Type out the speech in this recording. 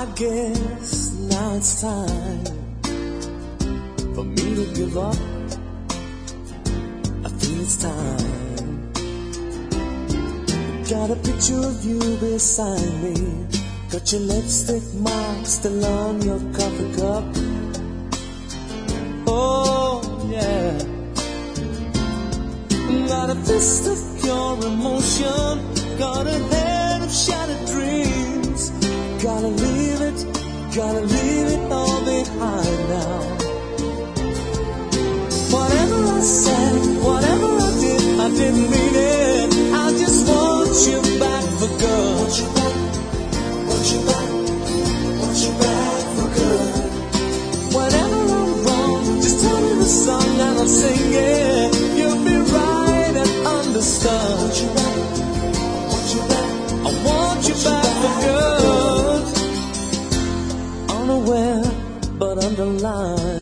I guess now it's time for me to give up. I feel it's time. Got a picture of you beside me. Got your lipstick mark still on your coffee cup. Oh yeah. Got a fist of pure emotion. Got a head of shattered dreams. Gotta leave it all behind now. Whatever I said, whatever I didn't mean it. I just want you back for good. Want you back, want you back, want you back for good. Whenever I'm wrong, just tell me the song and I'll sing it. You'll be right and understood. Want you back, want you back, I want you back for good. Unaware, but underlined.